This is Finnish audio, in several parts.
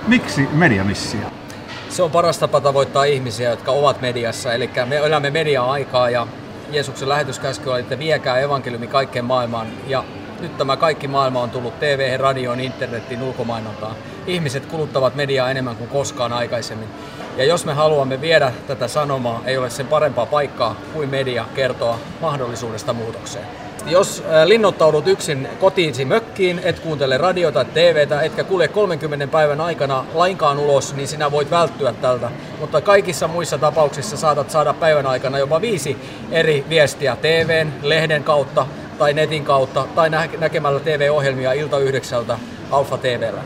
Miksi mediamissio? Se on paras tapa tavoittaa ihmisiä, jotka ovat mediassa. Eli me elämme media-aikaa ja Jeesuksen lähetyskäsky oli, että viekää evankeliumi kaikkeen maailmaan. Ja nyt tämä kaikki maailma on tullut TV, radioon, internetiin, ulkomainontaan. Ihmiset kuluttavat mediaa enemmän kuin koskaan aikaisemmin. Ja jos me haluamme viedä tätä sanomaa, ei ole sen parempaa paikkaa kuin media kertoa mahdollisuudesta muutokseen. Jos linnoittaudut yksin kotiisi mökkiin, et kuuntele radiota tai TVtä, etkä kulje 30 päivän aikana lainkaan ulos, niin sinä voit välttyä tältä. Mutta kaikissa muissa tapauksissa saatat saada päivän aikana jopa 5 eri viestiä TVn, lehden kautta tai netin kautta tai näkemällä TV-ohjelmia ilta 9 Alfa TV:llä.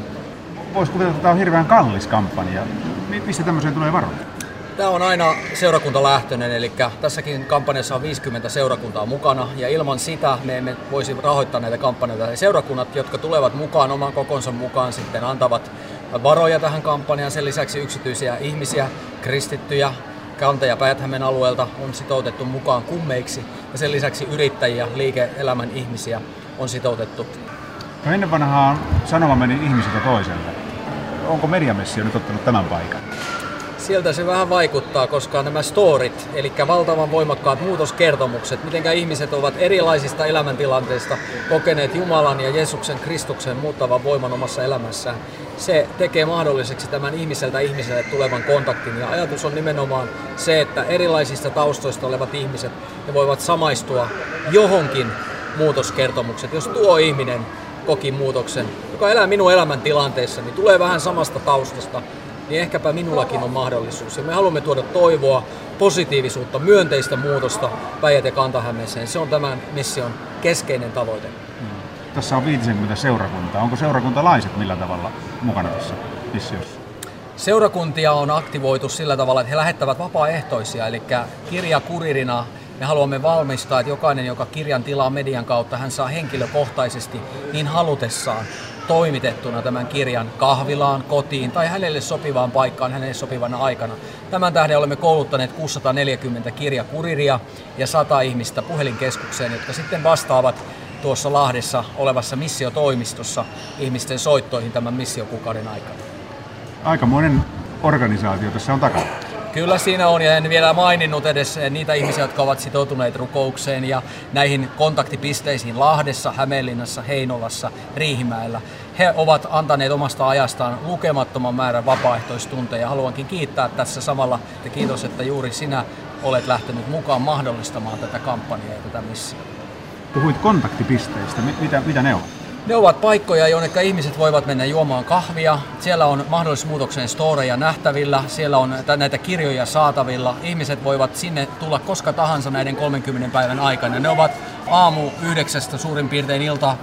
Voisi kuvitella, että tämä on hirveän kallis kampanja. Mistä tämmöiseen tulee varoja? Tämä on aina seurakuntalähtöinen, eli tässäkin kampanjassa on 50 seurakuntaa mukana, ja ilman sitä me emme voisi rahoittaa näitä kampanjoita. Ja seurakunnat, jotka tulevat mukaan oman kokonsa mukaan, sitten antavat varoja tähän kampanjaan. Sen lisäksi yksityisiä ihmisiä, kristittyjä, kanteja Päijät-Hämeen alueelta on sitoutettu mukaan kummeiksi, ja sen lisäksi yrittäjiä, liike-elämän ihmisiä on sitoutettu. No ennen vanhaan sanoma meni ihmisiltä toiselle. Onko mediamissio nyt ottanut tämän paikan? Sieltä se vähän vaikuttaa, koska nämä storit, eli valtavan voimakkaat muutoskertomukset, miten ihmiset ovat erilaisista elämäntilanteista kokeneet Jumalan ja Jeesuksen Kristuksen muuttavan voiman omassa elämässään. Se tekee mahdolliseksi tämän ihmiseltä ihmiselle tulevan kontaktin, ja ajatus on nimenomaan se, että erilaisista taustoista olevat ihmiset ne voivat samaistua johonkin muutoskertomukset. Jos tuo ihminen koki muutoksen, joka elää minun elämäntilanteessa, niin tulee vähän samasta taustasta, niin ehkäpä minullakin on mahdollisuus. Ja me haluamme tuoda toivoa, positiivisuutta, myönteistä muutosta Päijät- ja Kanta-Hämeeseen. Se on tämän mission keskeinen tavoite. Tässä on 50 seurakuntaa. Onko seurakuntalaiset millä tavalla mukana tässä missiossa? Seurakuntia on aktivoitu sillä tavalla, että he lähettävät vapaaehtoisia, eli kirjakuririna me haluamme valmistaa, että jokainen, joka kirjan tilaa median kautta, hän saa henkilökohtaisesti niin halutessaan toimitettuna tämän kirjan kahvilaan, kotiin tai hänelle sopivaan paikkaan, hänelle sopivana aikana. Tämän tähden olemme kouluttaneet 640 kirjakuriria ja 100 ihmistä puhelinkeskukseen, jotka sitten vastaavat tuossa Lahdessa olevassa missiotoimistossa ihmisten soittoihin tämän missiokuukauden aikana. Aikamoinen organisaatio tässä on takana. Kyllä siinä on, ja en vielä maininnut edes niitä ihmisiä, jotka ovat sitoutuneet rukoukseen ja näihin kontaktipisteisiin Lahdessa, Hämeenlinnassa, Heinolassa, Riihimäellä. He ovat antaneet omasta ajastaan lukemattoman määrän vapaaehtoistunteja. Haluankin kiittää tässä samalla, että kiitos, että juuri sinä olet lähtenyt mukaan mahdollistamaan tätä kampanjaa ja tätä missiota. Puhuit kontaktipisteistä. Mitä ne on? Ne ovat paikkoja, jonne ihmiset voivat mennä juomaan kahvia. Siellä on mahdollisuusmuutoksen storeja nähtävillä, siellä on näitä kirjoja saatavilla. Ihmiset voivat sinne tulla koska tahansa näiden 30 päivän aikana. Ne ovat aamu 9 suurin piirtein ilta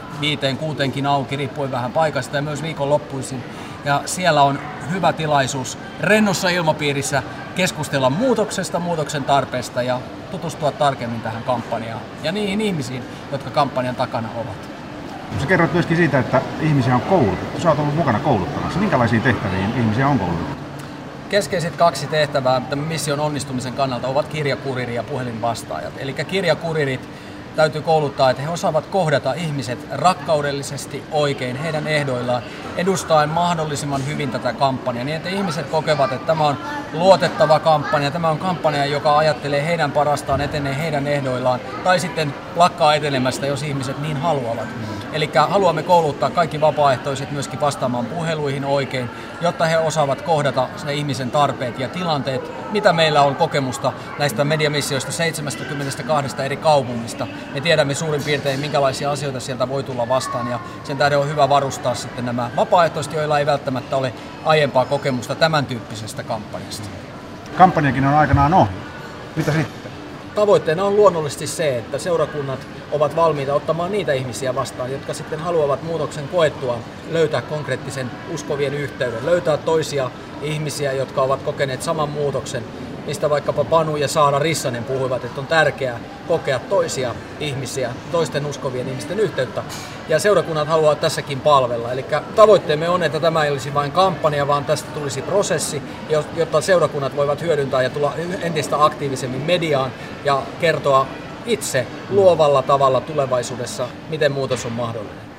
5-6 auki, riippuen vähän paikasta, ja myös viikonloppuisin. Ja siellä on hyvä tilaisuus rennossa ilmapiirissä keskustella muutoksesta, muutoksen tarpeesta ja tutustua tarkemmin tähän kampanjaan ja niihin ihmisiin, jotka kampanjan takana ovat. Sä kerrot myöskin siitä, että ihmisiä on koulutettu. Sä oot ollut mukana kouluttamassa. Minkälaisiin tehtäviin ihmisiä on koulutettu? Keskeiset 2 tehtävää tämän mission onnistumisen kannalta ovat kirjakuriri ja puhelinvastaajat. Eli kirjakuririt täytyy kouluttaa, että he osaavat kohdata ihmiset rakkaudellisesti oikein heidän ehdoillaan, edustaen mahdollisimman hyvin tätä kampanjaa, niin että ihmiset kokevat, että tämä on luotettava kampanja, tämä on kampanja, joka ajattelee heidän parastaan, etenee heidän ehdoillaan, tai sitten lakkaa etenemästä, jos ihmiset niin haluavat. Eli haluamme kouluttaa kaikki vapaaehtoiset myöskin vastaamaan puheluihin oikein, jotta he osaavat kohdata ne ihmisen tarpeet ja tilanteet, mitä meillä on kokemusta näistä mediamissioista 72 eri kaupungista. Me tiedämme suurin piirtein, minkälaisia asioita sieltä voi tulla vastaan, ja sen tähden on hyvä varustaa sitten nämä vapaaehtoiset, joilla ei välttämättä ole aiempaa kokemusta tämän tyyppisestä kampanjasta. Kampanjakin on aikanaan ohi. Mitä sitten? Tavoitteena on luonnollisesti se, että seurakunnat ovat valmiita ottamaan niitä ihmisiä vastaan, jotka sitten haluavat muutoksen koettua löytää konkreettisen uskovien yhteyden, löytää toisia ihmisiä, jotka ovat kokeneet saman muutoksen, mistä vaikkapa Panu ja Saara Rissanen puhuivat, että on tärkeää kokea toisia ihmisiä, toisten uskovien ihmisten yhteyttä. Ja seurakunnat haluavat tässäkin palvella. Eli tavoitteemme on, että tämä ei olisi vain kampanja, vaan tästä tulisi prosessi, jotta seurakunnat voivat hyödyntää ja tulla entistä aktiivisemmin mediaan ja kertoa itse luovalla tavalla tulevaisuudessa, miten muutos on mahdollinen.